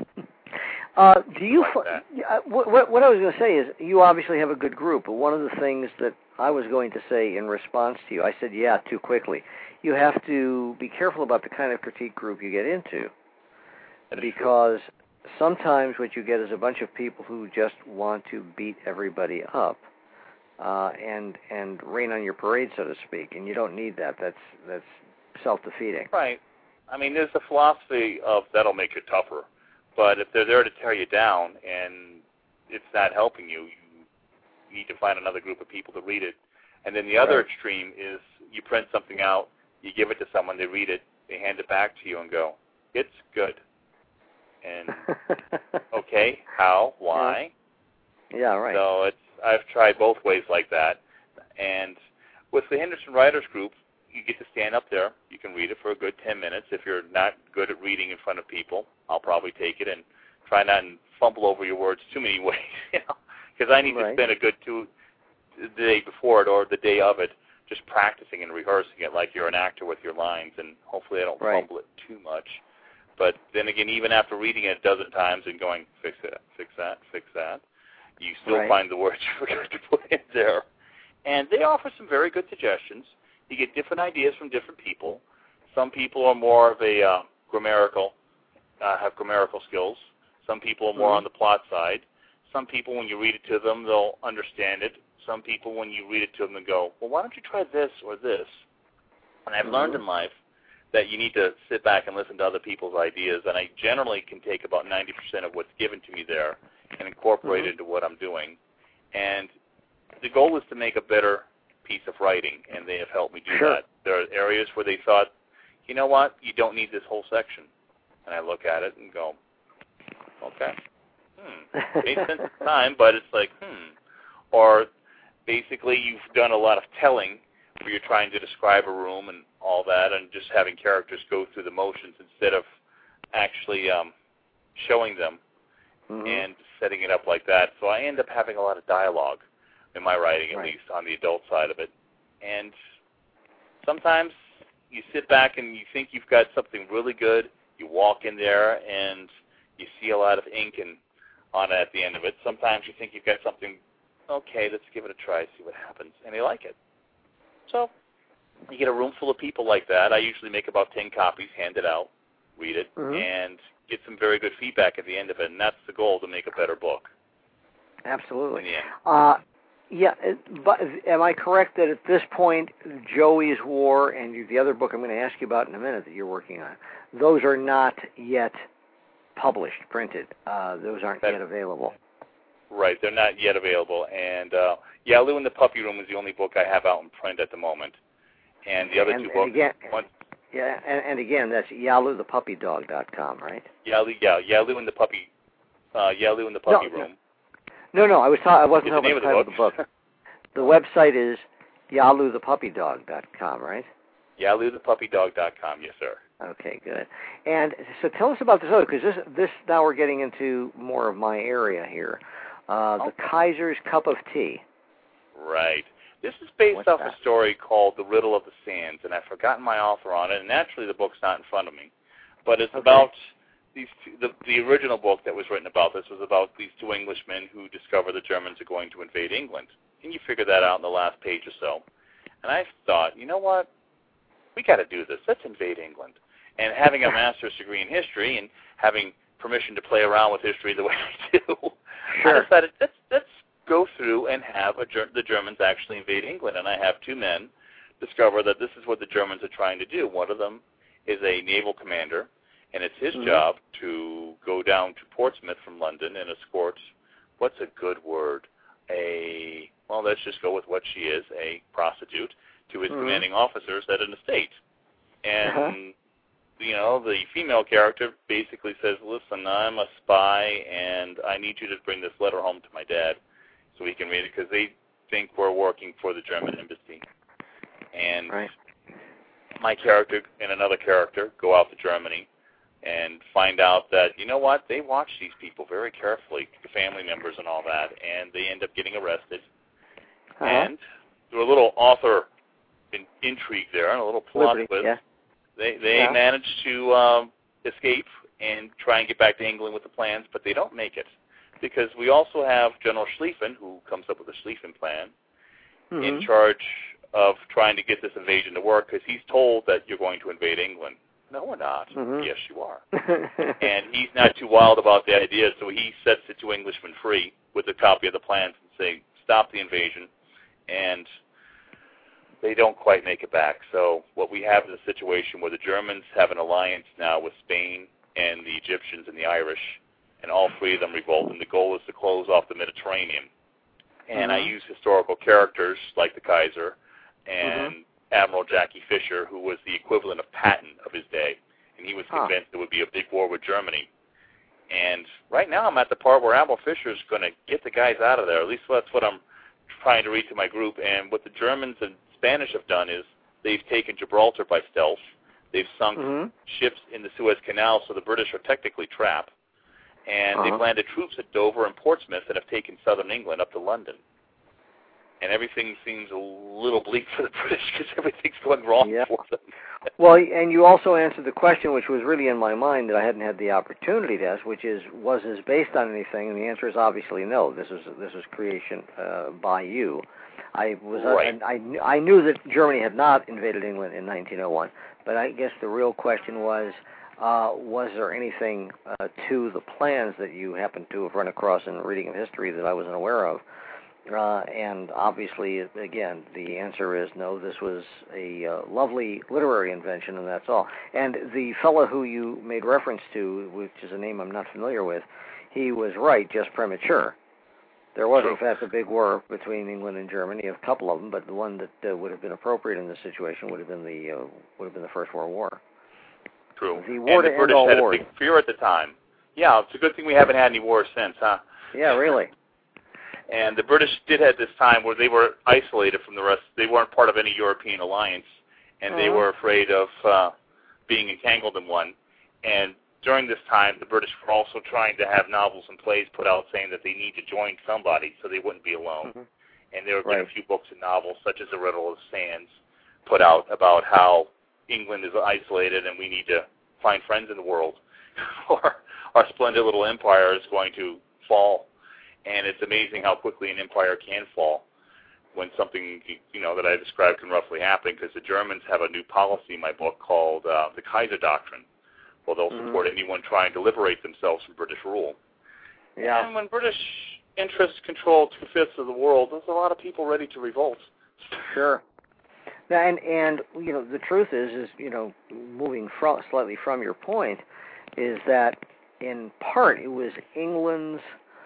Do you? What I was going to say is, you obviously have a good group. But one of the things that I was going to say in response to you, I said, too quickly. You have to be careful about the kind of critique group you get into, because sometimes what you get is a bunch of people who just want to beat everybody up, and rain on your parade, so to speak. And you don't need that. That's self-defeating. Right. I mean, there's a philosophy of that'll make you tougher. But if they're there to tear you down and it's not helping you, you need to find another group of people to read it. And then the other extreme is you print something out, you give it to someone, they read it, they hand it back to you and go, it's good. And, okay, how, why? Yeah, right. So I've tried both ways like that. And with the Henderson Writers Group, you get to stand up there. You can read it for a good 10 minutes. If you're not good at reading in front of people, I'll probably take it and try not to fumble over your words too many ways, because I need to spend a good the day before it or the day of it just practicing and rehearsing it like you're an actor with your lines, and hopefully I don't fumble it too much. But then again, even after reading it a dozen times and going, fix it, fix that, you still find the words you forgot to put in there. And they offer some very good suggestions. You get different ideas from different people. Some people are more of a have grammatical skills. Some people are more on the plot side. Some people, when you read it to them, they'll understand it. Some people, when you read it to them, they'll go, well, why don't you try this or this? And I've learned in life that you need to sit back and listen to other people's ideas, and I generally can take about 90% of what's given to me there and incorporate it into what I'm doing. And the goal is to make a better piece of writing, and they have helped me do that. There are areas where they thought, you know what, you don't need this whole section. And I look at it and go, okay, made sense at the time, but it's like, Or basically you've done a lot of telling where you're trying to describe a room and all that and just having characters go through the motions instead of actually showing them and setting it up like that. So I end up having a lot of dialogue in my writing, at least on the adult side of it. And sometimes you sit back and you think you've got something really good. You walk in there and you see a lot of ink on it at the end of it. Sometimes you think you've got something, okay, let's give it a try, see what happens. And they like it. So you get a room full of people like that. I usually make about 10 copies, hand it out, read it, and get some very good feedback at the end of it. And that's the goal, to make a better book. Absolutely. But am I correct that at this point, Joey's War and the other book I'm going to ask you about in a minute that you're working on, those are not yet published, printed? Those aren't yet available. Right, they're not yet available. And Yalu and the Puppy Room is the only book I have out in print at the moment. And the other two books... And again, that's YaluThePuppyDog.com, right? Yalu and the Puppy Room. No, I wasn't talking about the title of the book. The website is YaluThePuppyDog.com, right? YaluThePuppyDog.com, yes, sir. Okay, good. And so tell us about this other, because this now we're getting into more of my area here. The Kaiser's Cup of Tea. Right. This is based off a story called The Riddle of the Sands, and I've forgotten my author on it, and naturally the book's not in front of me. But it's about these two, the original book that was written about this was about these two Englishmen who discover the Germans are going to invade England. And you figure that out in the last page or so. And I thought, you know what? We got to do this. Let's invade England. And having a master's degree in history and having permission to play around with history the way I do, I decided let's go through and have the Germans actually invade England. And I have two men discover that this is what the Germans are trying to do. One of them is a naval commander, and it's his job to go down to Portsmouth from London and escort, what's a good word, let's just go with what she is, a prostitute, to his commanding officers at an estate. And, the female character basically says, listen, I'm a spy, and I need you to bring this letter home to my dad so he can read it, because they think we're working for the German embassy. And my character and another character go out to Germany and find out that, you know what, they watch these people very carefully, the family members and all that, and they end up getting arrested. And through a little author intrigue there and a little plot twist, they manage to escape and try and get back to England with the plans, but they don't make it, because we also have General Schlieffen, who comes up with a Schlieffen plan, in charge of trying to get this invasion to work, because he's told that you're going to invade England. No, we're not. Yes, you are. And he's not too wild about the idea, so he sets the two Englishmen free with a copy of the plans and say, stop the invasion. And they don't quite make it back. So what we have is a situation where the Germans have an alliance now with Spain and the Egyptians and the Irish, and all three of them revolt, and the goal is to close off the Mediterranean. And I use historical characters like the Kaiser and Admiral Jackie Fisher, who was the equivalent of Patton of his day, and he was convinced there would be a big war with Germany. And right now I'm at the part where Admiral Fisher is going to get the guys out of there. At least that's what I'm trying to read to my group. And what the Germans and Spanish have done is they've taken Gibraltar by stealth. They've sunk ships in the Suez Canal, so the British are technically trapped. And they've landed troops at Dover and Portsmouth and have taken southern England up to London. And everything seems a little bleak for the British because everything's going wrong for them. Well, and you also answered the question, which was really in my mind that I hadn't had the opportunity to ask, which is, was this based on anything? And the answer is obviously no. This was creation by you. I knew that Germany had not invaded England in 1901, but I guess the real question was there anything to the plans that you happened to have run across in reading of history that I wasn't aware of? And obviously, again, the answer is no. This was a lovely literary invention, and that's all. And the fellow who you made reference to, which is a name I'm not familiar with, he was right, just premature. There was, in fact, a big war between England and Germany, a couple of them, but the one that would have been appropriate in this situation would have been the First World War. True. The war and the British had a big fear at the time. Yeah, it's a good thing we haven't had any wars since, huh? Yeah, really. And the British did have this time where they were isolated from the rest. They weren't part of any European alliance, and they were afraid of being entangled in one. And during this time, the British were also trying to have novels and plays put out saying that they need to join somebody so they wouldn't be alone. And there have been a few books and novels, such as The Riddle of Sands, put out about how England is isolated and we need to find friends in the world, or our splendid little empire is going to fall. And it's amazing how quickly an empire can fall when something, that I described can roughly happen, because the Germans have a new policy in my book called the Kaiser Doctrine. Well, they'll support anyone trying to liberate themselves from British rule. Yeah. And when British interests control 2/5 of the world, there's a lot of people ready to revolt. Sure. And the truth is moving slightly from your point, is that in part it was England's,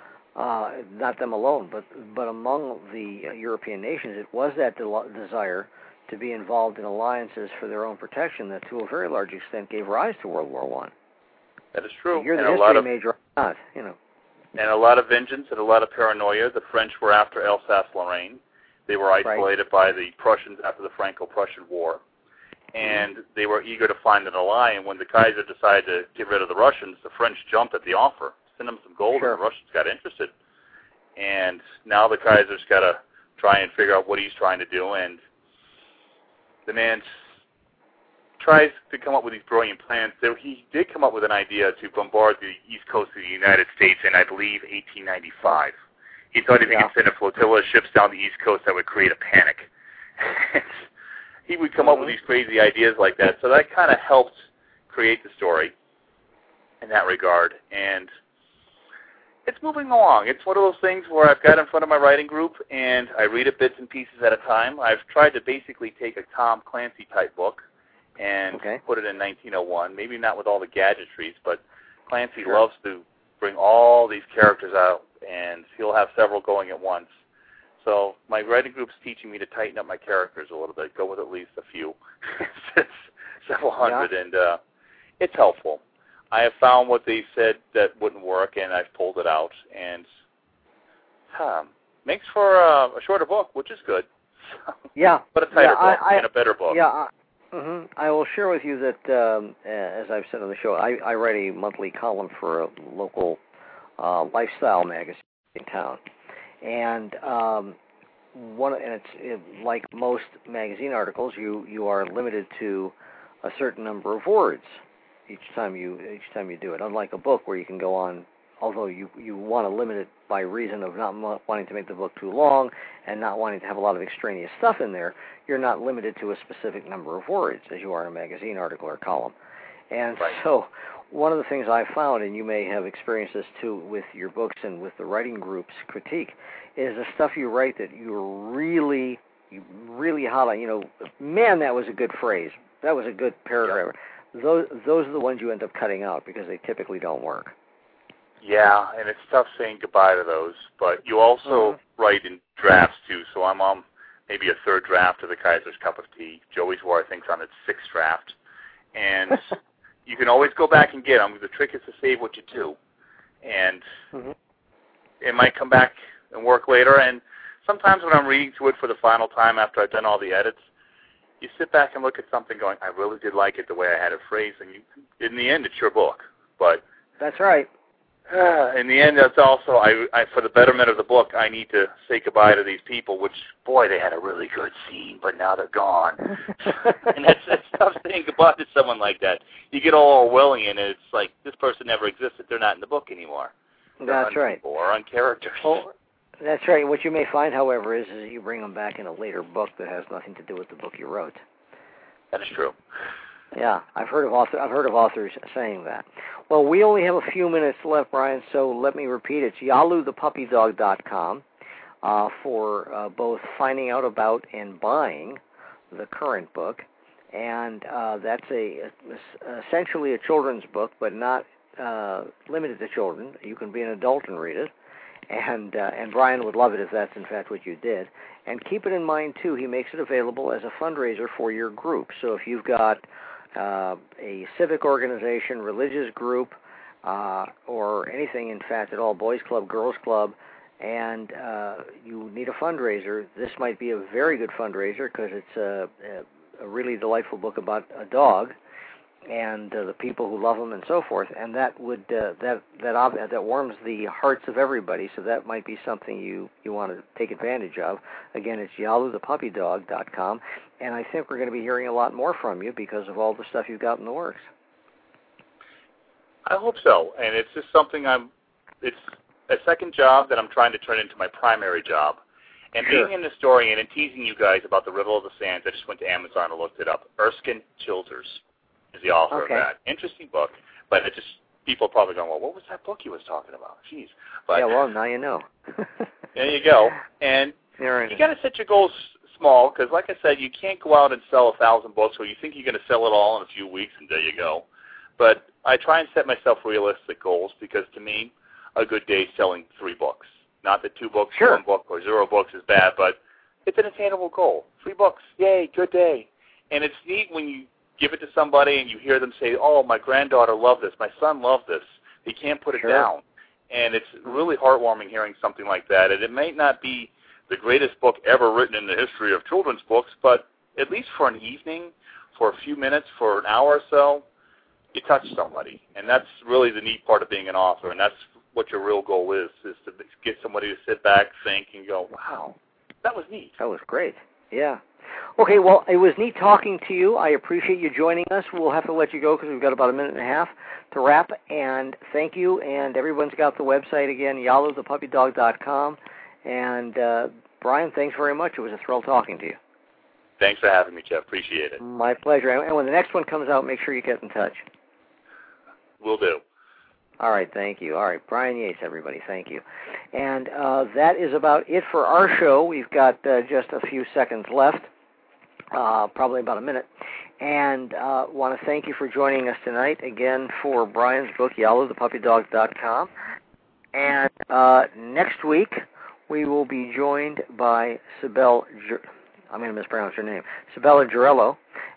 not them alone, but among the European nations, it was that desire to be involved in alliances for their own protection that, to a very large extent, gave rise to World War I. That is true. You're the history major, not, And a lot of vengeance and a lot of paranoia. The French were after Alsace-Lorraine. They were isolated by the Prussians after the Franco-Prussian War. And they were eager to find an ally. And when the Kaiser decided to get rid of the Russians, the French jumped at the offer. Sent them some gold, and the Russians got interested. And now the Kaiser's got to try and figure out what he's trying to do. And the man tries to come up with these brilliant plans. He did come up with an idea to bombard the east coast of the United States in, I believe, 1895. He thought if he could send a flotilla of ships down the east coast, that would create a panic. He would come up with these crazy ideas like that. So that kind of helped create the story in that regard. And it's moving along. It's one of those things where I've got in front of my writing group, and I read it bits and pieces at a time. I've tried to basically take a Tom Clancy-type book and put it in 1901, maybe not with all the gadgetries, but Clancy loves to bring all these characters out, and he'll have several going at once. So my writing group's teaching me to tighten up my characters a little bit, go with at least a few, several hundred, and it's helpful. I have found what they said that wouldn't work, and I've pulled it out, and makes for a shorter book, which is good. But a tighter book and a better book. I will share with you that, as I've said on the show, I write a monthly column for a local lifestyle magazine in town, and it's like most magazine articles, you are limited to a certain number of words each time you do it. Unlike a book where you can go on, although you want to limit it by reason of not wanting to make the book too long and not wanting to have a lot of extraneous stuff in there, you're not limited to a specific number of words as you are in a magazine article or column. And so one of the things I found, and you may have experienced this too with your books and with the writing group's critique, is the stuff you write that you're really you really highlight, man, that was a good phrase. That was a good paragraph. Yep. Those are the ones you end up cutting out because they typically don't work. Yeah, and it's tough saying goodbye to those. But you also write in drafts, too. So I'm on maybe a third draft of the Kaiser's Cup of Tea. Joey's War, I think, is on its sixth draft. And you can always go back and get them. The trick is to save what you do. And it might come back and work later. And sometimes when I'm reading through it for the final time after I've done all the edits, you sit back and look at something going, I really did like it the way I had it phrased. And in the end, it's your book. But that's right. In the end, that's also, I for the betterment of the book, I need to say goodbye to these people, which, boy, they had a really good scene, but now they're gone. And it's tough saying goodbye to someone like that. You get all Orwellian, and it's like, this person never existed. They're not in the book anymore. That's right. Or on characters. Oh, that's right. What you may find, however, is you bring them back in a later book that has nothing to do with the book you wrote. That is true. Yeah, I've heard of authors saying that. Well, we only have a few minutes left, Brian, so let me repeat. It's YaluThePuppyDog.com for both finding out about and buying the current book. And that's essentially a children's book, but not limited to children. You can be an adult and read it. And Brian would love it if that's in fact what you did. And keep it in mind, too, he makes it available as a fundraiser for your group. So if you've got a civic organization, religious group, or anything, in fact, at all, boys club, girls club, and you need a fundraiser, this might be a very good fundraiser because it's a really delightful book about a dog and the people who love them and so forth, and that would that warms the hearts of everybody. So that might be something you want to take advantage of. Again, it's YaluThePuppyDog.com, and I think we're going to be hearing a lot more from you because of all the stuff you've got in the works. I hope so, and it's just something it's a second job that I'm trying to turn into my primary job. And being an historian and teasing you guys about the Riddle of the Sands, I just went to Amazon and looked it up. Erskine Childers is the author of that. Interesting book, but it just, people are probably going, well, what was that book he was talking about? Jeez. But, yeah, well, now you know. There you go. And you got to set your goals small, because like I said, you can't go out and sell 1,000 books, or you think you're going to sell it all in a few weeks, and there you go. But I try and set myself realistic goals, because to me, a good day is selling 3 books. Not that 2 books, 1 book, or 0 books is bad, but it's an attainable goal. 3 books, yay, good day. And it's neat when you give it to somebody and you hear them say, oh, my granddaughter loved this, my son loved this. He can't put it down. And it's really heartwarming hearing something like that. And it may not be the greatest book ever written in the history of children's books, but at least for an evening, for a few minutes, for an hour or so, you touch somebody. And that's really the neat part of being an author, and that's what your real goal is to get somebody to sit back, think, and go, wow, that was neat. That was great. Yeah. Okay, well, it was neat talking to you. I appreciate you joining us. We'll have to let you go because we've got about a minute and a half to wrap. And thank you. And everyone's got the website again, YaluThePuppyDog.com. And Brian, thanks very much. It was a thrill talking to you. Thanks for having me, Jeff. Appreciate it. My pleasure. And when the next one comes out, make sure you get in touch. Will do. All right, thank you. All right, Brian Yates, everybody, thank you. And that is about it for our show. We've got just a few seconds left, probably about a minute. And want to thank you for joining us tonight, again, for Brian's book, YaluThePuppyDog.com. And next week, we will be joined by Sibel, I'm going to mispronounce her name, Sibella Girello,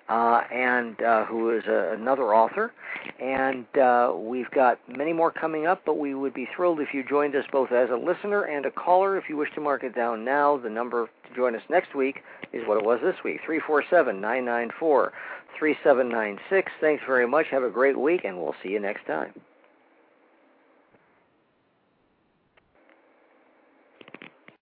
and who is another author. And we've got many more coming up, but we would be thrilled if you joined us both as a listener and a caller. If you wish to mark it down now, the number to join us next week is what it was this week, 347-994-3796. Thanks very much. Have a great week, and we'll see you next time.